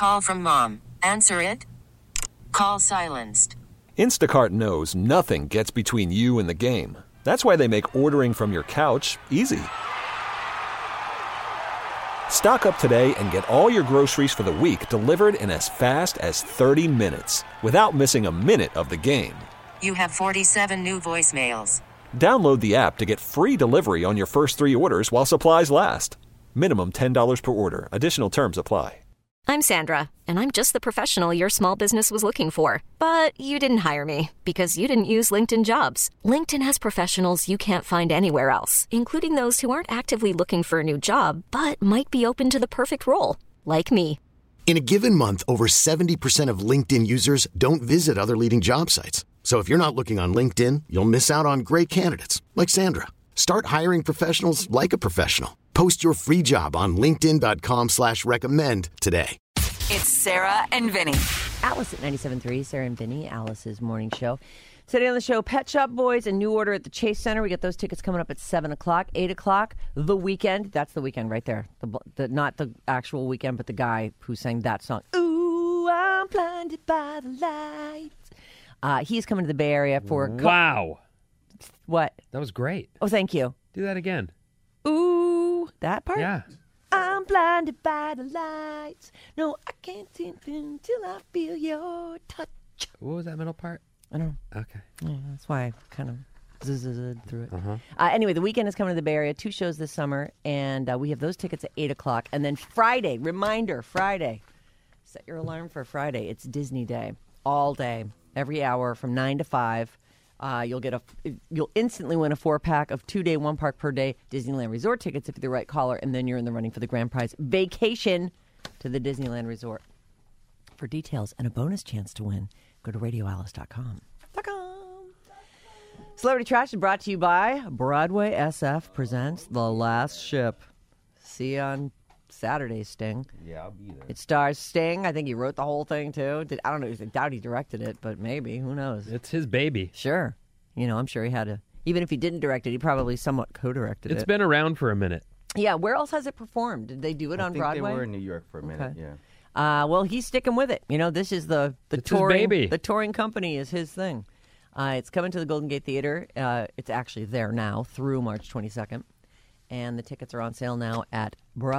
Call from mom. Answer it. Call silenced. Instacart knows nothing gets between you and the game. That's why they make ordering from your couch easy. Stock up today and get all your groceries for the week delivered in as fast as 30 minutes without missing a minute of the game. You have 47 new voicemails. Download the app to get free delivery on your first 3 orders while supplies last. Minimum $10 per order. Additional terms apply. I'm Sandra, and I'm just the professional your small business was looking for. But you didn't hire me because you didn't use LinkedIn Jobs. LinkedIn has professionals you can't find anywhere else, including those who aren't actively looking for a new job, but might be open to the perfect role, like me. In a given month, over 70% of LinkedIn users don't visit other leading job sites. So if you're not looking on LinkedIn, you'll miss out on great candidates like Sandra. Start hiring professionals like a professional. Post your free job on linkedin.com/recommend today. It's Sarah and Vinny. Alice at 97.3, Sarah and Vinny, Alice's morning show. Today on the show, Pet Shop Boys and New Order at the Chase Center. We get those tickets coming up at 7 o'clock, 8 o'clock. The Weeknd. That's the Weeknd right there. Not the actual Weeknd, but the guy who sang that song. Ooh, I'm blinded by the lights. He's coming to the Bay Area for... Wow. What? That was great. Oh, thank you. Do that again. Ooh, that part? Yeah. I'm blinded by the lights. No, I can't see till I feel your touch. What was that middle part? I don't know. Okay. Yeah, that's why I kind of zzz'd through it. Anyway, the Weeknd is coming to the Bay Area. 2 shows this summer, and we have those tickets at 8 o'clock. And then Friday, reminder, Friday. Set your alarm for Friday. It's Disney Day. All day, every hour from 9 to 5. You'll instantly win a 4-pack of 2-day, 1-park per day Disneyland Resort tickets if you're the right caller, and then you're in the running for the grand prize vacation to the Disneyland Resort. For details and a bonus chance to win, go to radioalice.com. Celebrity Trash is brought to you by Broadway SF presents The Last Ship. See you on Saturday, Sting. Yeah, I'll be there. It stars Sting. I think he wrote the whole thing, too. I don't know. I doubt he directed it, but maybe. Who knows? It's his baby. Sure. I'm sure he had to. Even if he didn't direct it, he probably somewhat co-directed it. It's been around for a minute. Yeah. Where else has it performed? Did they do it on Broadway? I think they were in New York for a minute, okay. Yeah. Well, he's sticking with it. This is the touring. His baby. The touring company is his thing. It's coming to the Golden Gate Theater. It's actually there now through March 22nd. And the tickets are on sale now at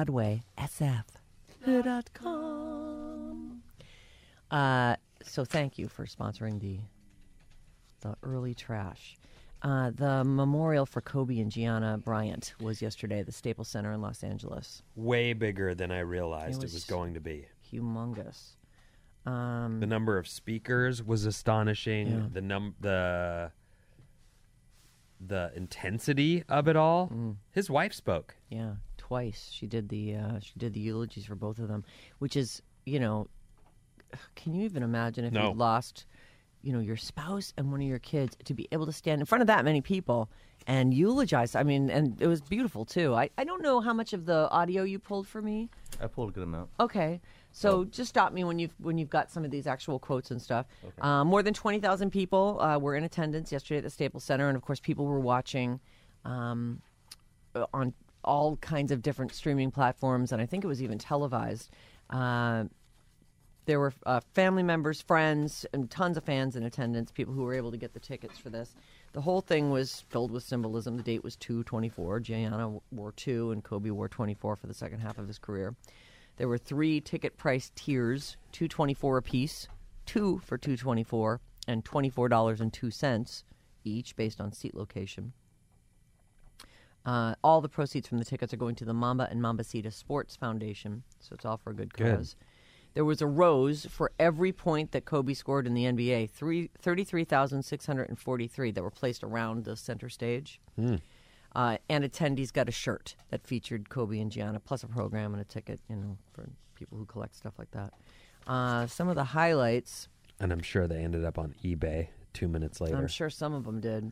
BroadwaySF.com. So thank you for sponsoring the early trash. The memorial for Kobe and Gianna Bryant was yesterday at the Staples Center in Los Angeles. Way bigger than I realized it was going to be. Humongous. The number of speakers was astonishing. Yeah. The intensity of it all. His wife spoke. Yeah, twice. She did the eulogies for both of them, which is, can you even imagine if you lost, your spouse and one of your kids, to be able to stand in front of that many people and eulogize? I mean, and it was beautiful too. I don't know how much of the audio you pulled for me. I pulled a good amount. Okay. So just stop me when you've got some of these actual quotes and stuff. Okay. More than 20,000 people were in attendance yesterday at the Staples Center, and of course people were watching on all kinds of different streaming platforms, and I think it was even televised. There were family members, friends, and tons of fans in attendance, people who were able to get the tickets for this. The whole thing was filled with symbolism. The date was 2/24. Gianna wore 2, and Kobe wore 24 for the second half of his career. There were 3 ticket price tiers, $2.24 a piece, 2 for $2.24, and $24.02 each, based on seat location. All the proceeds from the tickets are going to the Mamba and Mambacita Sports Foundation, so it's all for a good cause. There was a rose for every point that Kobe scored in the NBA, 33,643 that were placed around the center stage. And attendees got a shirt that featured Kobe and Gianna, plus a program and a ticket, for people who collect stuff like that. Some of the highlights. And I'm sure they ended up on eBay 2 minutes later. I'm sure some of them did.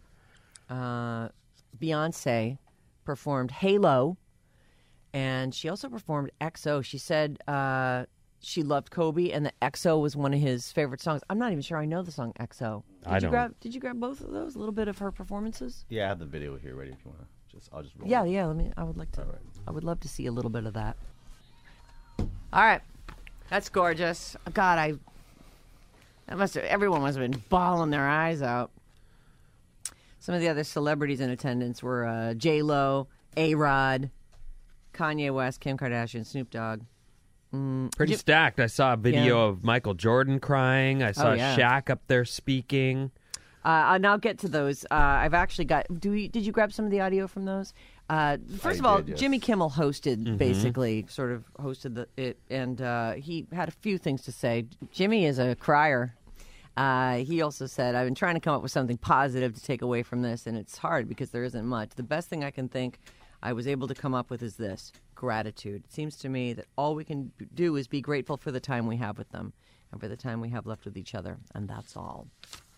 Beyonce performed Halo, and she also performed XO. She said she loved Kobe, and the XO was one of his favorite songs. I'm not even sure I know the song XO. Did you grab both of those? A little bit of her performances? Yeah, I have the video here ready if you want to. I'll just roll. Yeah. I would like to. All right. I would love to see a little bit of that. All right. That's gorgeous. God, everyone must have been bawling their eyes out. Some of the other celebrities in attendance were J-Lo, A-Rod, Kanye West, Kim Kardashian, Snoop Dogg. Pretty stacked. I saw a video of Michael Jordan crying. I saw Shaq up there speaking. And I'll get to those. I've actually got. Did you grab some of the audio from those? First of all, yes. Jimmy Kimmel hosted, basically, sort of hosted it, and he had a few things to say. Jimmy is a crier. He also said, I've been trying to come up with something positive to take away from this, and it's hard because there isn't much. The best thing I can think I was able to come up with is this: gratitude. It seems to me that all we can do is be grateful for the time we have with them and for the time we have left with each other, and that's all.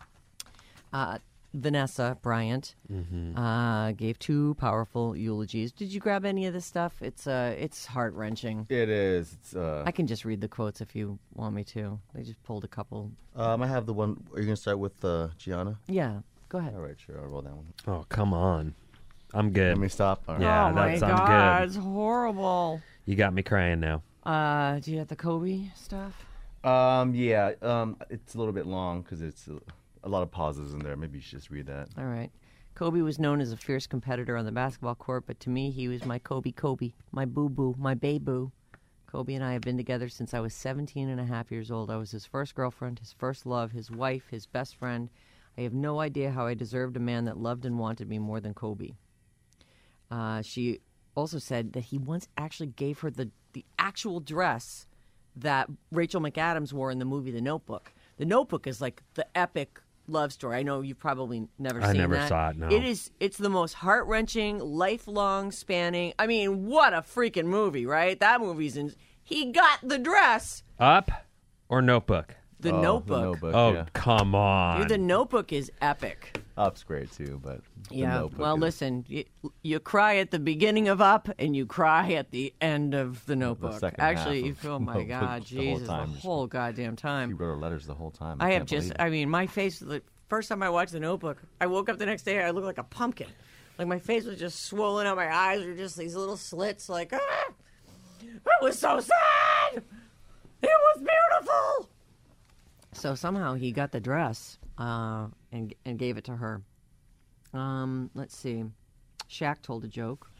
Vanessa Bryant gave 2 powerful eulogies. Did you grab any of this stuff? It's heart-wrenching. It is. It's, I can just read the quotes if you want me to. They just pulled a couple. I have the one. Are you going to start with Gianna? Yeah, go ahead. All right, sure. I'll roll that one. Oh, come on. I'm good. Let me stop. All right. Yeah, oh, my I'm God. good. It's horrible. You got me crying now. Do you have the Kobe stuff? Yeah. It's a little bit long because it's a lot of pauses in there. Maybe you should just read that. All right. Kobe was known as a fierce competitor on the basketball court, but to me, he was my Kobe, my boo-boo, my bae-boo. Kobe and I have been together since I was 17 and a half years old. I was his first girlfriend, his first love, his wife, his best friend. I have no idea how I deserved a man that loved and wanted me more than Kobe. She also said that he once actually gave her the actual dress that Rachel McAdams wore in the movie The Notebook. The Notebook is like the epic love story. I know you've probably never seen that. I never saw it, no. It's the most heart-wrenching, lifelong spanning. I mean, what a freaking movie, right? That movie's he got the dress. Up or Notebook? The Notebook. The Notebook. Oh, Yeah. come on. Dude, The Notebook is epic. Up's great too, but the Yeah. Notebook Well, is- listen, you cry at the beginning of Up, and you cry at the end of The Notebook. second Actually, half of oh my Notebook God, the whole Jesus, time. the whole goddamn She time. wrote her letters the whole time. I have can't just, believe it. I mean, my face, the first time I watched The Notebook, I woke up the next day, I looked like a pumpkin. Like, my face was just swollen out, my eyes were just these little slits, like, it was so sad! It was beautiful! So somehow he got the dress and gave it to her. Let's see. Shaq told a joke.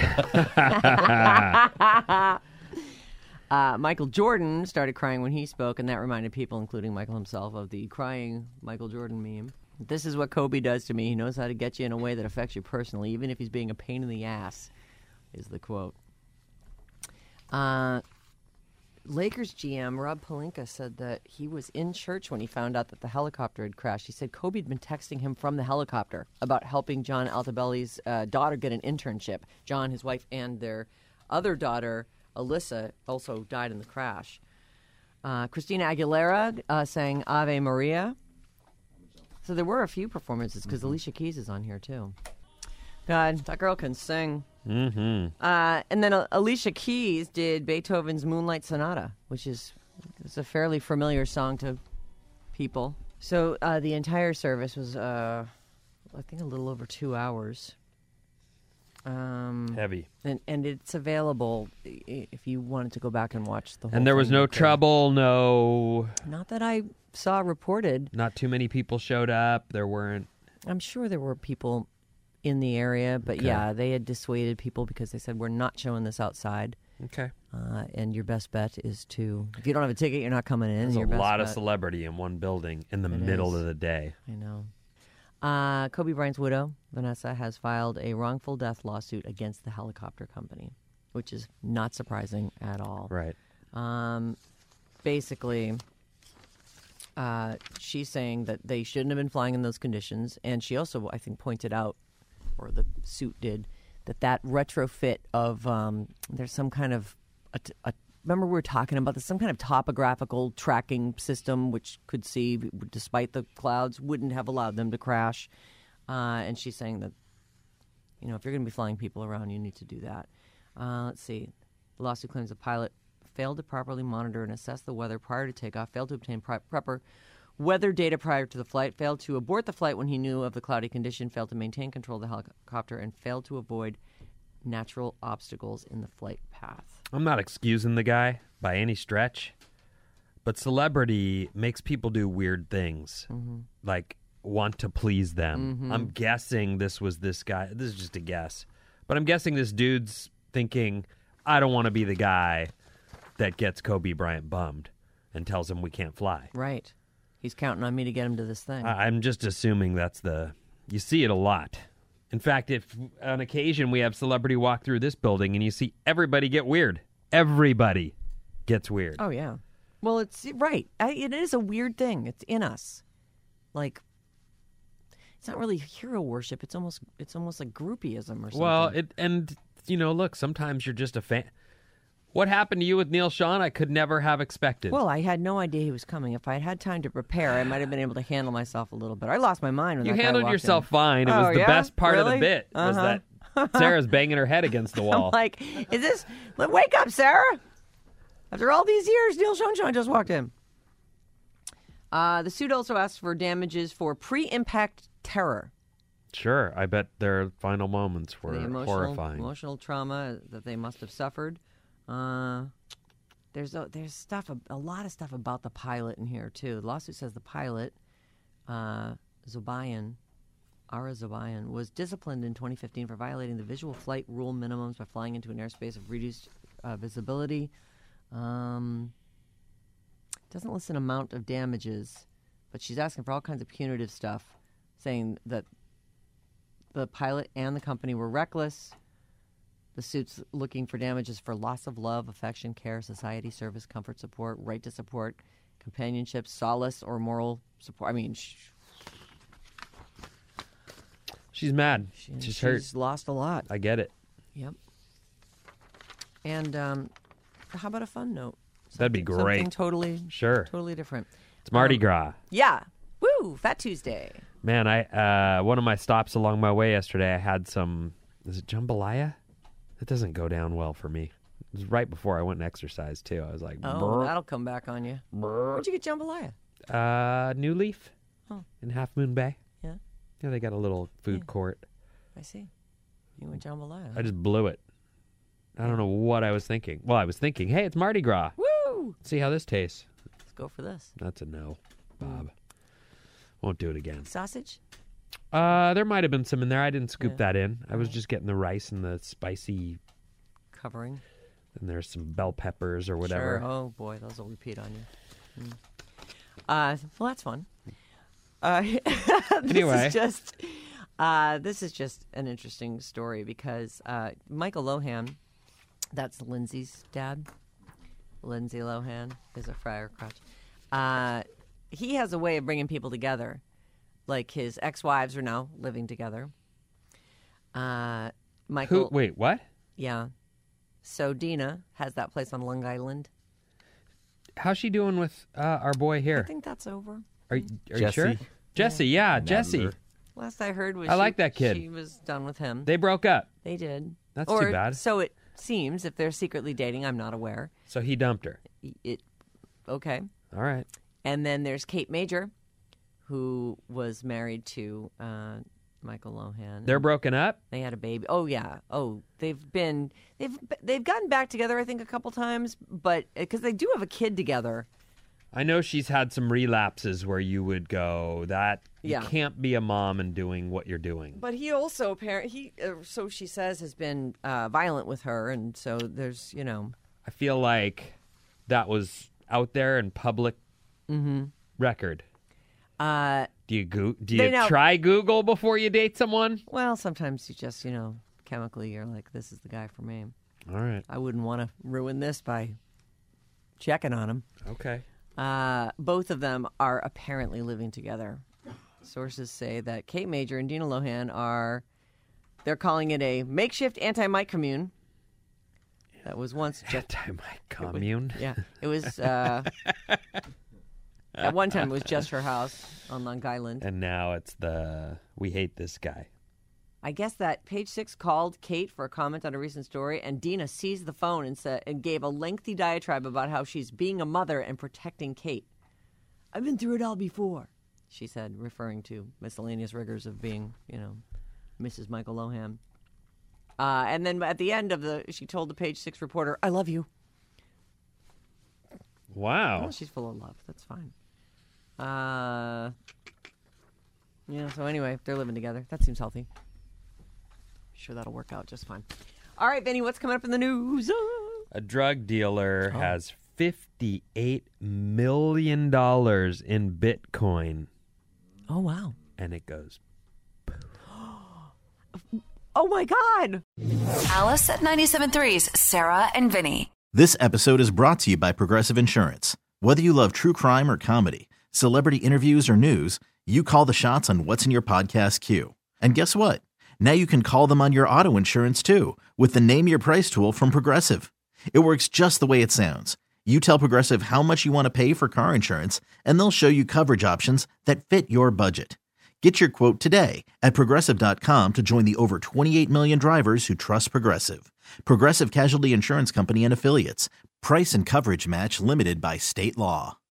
Michael Jordan started crying when he spoke, and that reminded people, including Michael himself, of the crying Michael Jordan meme. This is what Kobe does to me. He knows how to get you in a way that affects you personally, even if he's being a pain in the ass, is the quote. Lakers GM Rob Pelinka said that he was in church when he found out that the helicopter had crashed. He said Kobe had been texting him from the helicopter about helping John Altobelli's daughter get an internship. John, his wife, and their other daughter, Alyssa, also died in the crash. Christina Aguilera sang Ave Maria. So there were a few performances because Alicia Keys is on here too. God, that girl can sing. Mm-hmm. And then Alicia Keys did Beethoven's Moonlight Sonata, which is a fairly familiar song to people. So the entire service was, I think, a little over 2 hours. Heavy. And it's available if you wanted to go back and watch the whole And there was thing, no you could. trouble, no... Not that I saw reported. Not too many people showed up. There weren't... I'm sure there were people in the area, but yeah, they had dissuaded people because they said, we're not showing this outside. Okay. And your best bet is to, if you don't have a ticket, you're not coming in. There's your a best lot of bet- celebrity in one building in the It middle is. of the day. I know. Kobe Bryant's widow, Vanessa, has filed a wrongful death lawsuit against the helicopter company, which is not surprising at all. Right. Basically, she's saying that they shouldn't have been flying in those conditions. And she also, I think, pointed out, or the suit did, that retrofit of there's some kind of remember we were talking about this, some kind of topographical tracking system which could see, despite the clouds, wouldn't have allowed them to crash. And she's saying that, you know, if you're going to be flying people around, you need to do that. Let's see. The lawsuit claims the pilot failed to properly monitor and assess the weather prior to takeoff, failed to obtain proper weather data prior to the flight, failed to abort the flight when he knew of the cloudy condition, failed to maintain control of the helicopter, and failed to avoid natural obstacles in the flight path. I'm not excusing the guy by any stretch, but celebrity makes people do weird things, like want to please them. I'm guessing this was this guy. This is just a guess. But I'm guessing this dude's thinking, I don't want to be the guy that gets Kobe Bryant bummed and tells him we can't fly. Right. He's counting on me to get him to this thing. I'm just assuming you see it a lot. In fact, if on occasion we have celebrity walk through this building and you see everybody get weird. Everybody gets weird. Oh, yeah. Well, it's right. It is a weird thing. It's in us. Like, it's not really hero worship. It's almost like groupieism or something. Well, look, sometimes you're just a fan. What happened to you with Neil Sean, I could never have expected. Well, I had no idea he was coming. If I had had time to prepare, I might have been able to handle myself a little bit. I lost my mind when you that guy handled walked yourself in. fine. It was the best part of the Really? bit was that Sarah's banging her head against the wall. I'm like, wake up, Sarah. After all these years, Neil Sean just walked in. The suit also asks for damages for pre-impact terror. Sure, I bet their final moments were horrifying. Emotional trauma that they must have suffered. There's a lot of stuff about the pilot in here too. The lawsuit says the pilot, Ara Zobayan, was disciplined in 2015 for violating the visual flight rule minimums by flying into an airspace of reduced visibility. Doesn't list an amount of damages, but she's asking for all kinds of punitive stuff, saying that the pilot and the company were reckless. The suit's looking for damages for loss of love, affection, care, society, service, comfort, support, right to support, companionship, solace, or moral support. I mean, she's mad. She's hurt. She's lost a lot. I get it. Yep. And how about a fun note? That'd be great. Something totally different. It's Mardi Gras. Yeah. Woo! Fat Tuesday. Man, I one of my stops along my way yesterday, I had some, is it jambalaya? It doesn't go down well for me. It was right before I went and exercised, too. I was like, oh, that'll come back on you. Where'd you get jambalaya? New Leaf in Half Moon Bay. Yeah. Yeah, they got a little food court. I see. You went jambalaya. I just blew it. I don't know what I was thinking. Well, I was thinking, hey, it's Mardi Gras. Woo! See how this tastes. Let's go for this. That's a no, Bob. Won't do it again. Sausage? There might have been some in there. I didn't scoop that in. I was just getting the rice and the spicy covering. And there's some bell peppers or whatever. Sure. Oh boy, those will repeat on you. Well, that's fun. Anyway, this is just an interesting story because Michael Lohan, that's Lindsay's dad. Lindsay Lohan is a Friar Crotch. He has a way of bringing people together. Like his ex-wives are now living together. Michael. Wait, what? Yeah. So Dina has that place on Long Island. How's she doing with our boy here? I think that's over. Are you sure? Jesse, yeah, Jesse. Last I heard was I like that kid. She was done with him. They broke up. They did. That's too bad. So it seems. If they're secretly dating, I'm not aware. So he dumped her. Okay. All right. And then there's Kate Major, who was married to Michael Lohan. They're broken up? They had a baby. Oh yeah. Oh, they've gotten back together I think a couple times, but because they do have a kid together. I know she's had some relapses where you would go that you can't be a mom and doing what you're doing. But he also so she says has been violent with her, and so there's I feel like that was out there in public record. Do you try Google before you date someone? Well, sometimes you just, chemically you're like, this is the guy for me. All right. I wouldn't want to ruin this by checking on him. Okay. Both of them are apparently living together. Sources say that Kate Major and Dina Lohan they're calling it a makeshift anti-Mike commune. That was once just... Anti-Mike commune? It was... At one time, it was just her house on Long Island. And now it's we hate this guy. I guess that Page Six called Kate for a comment on a recent story, and Dina seized the phone and gave a lengthy diatribe about how she's being a mother and protecting Kate. I've been through it all before, she said, referring to miscellaneous rigors of being, Mrs. Michael Lohan. And then at the end she told the Page Six reporter, "I love you." Wow. Oh, she's full of love. That's fine. Yeah, so anyway, they're living together. That seems healthy. Sure, that'll work out just fine. All right, Vinny, what's coming up in the news? A drug dealer has $58 million in Bitcoin. Oh, wow. And it goes. Oh, my God. Alice at 97.3's Sarah and Vinny. This episode is brought to you by Progressive Insurance. Whether you love true crime or comedy, celebrity interviews or news, you call the shots on what's in your podcast queue. And guess what? Now you can call them on your auto insurance too with the Name Your Price tool from Progressive. It works just the way it sounds. You tell Progressive how much you want to pay for car insurance, and they'll show you coverage options that fit your budget. Get your quote today at Progressive.com to join the over 28 million drivers who trust Progressive. Progressive Casualty Insurance Company and Affiliates. Price and coverage match limited by state law.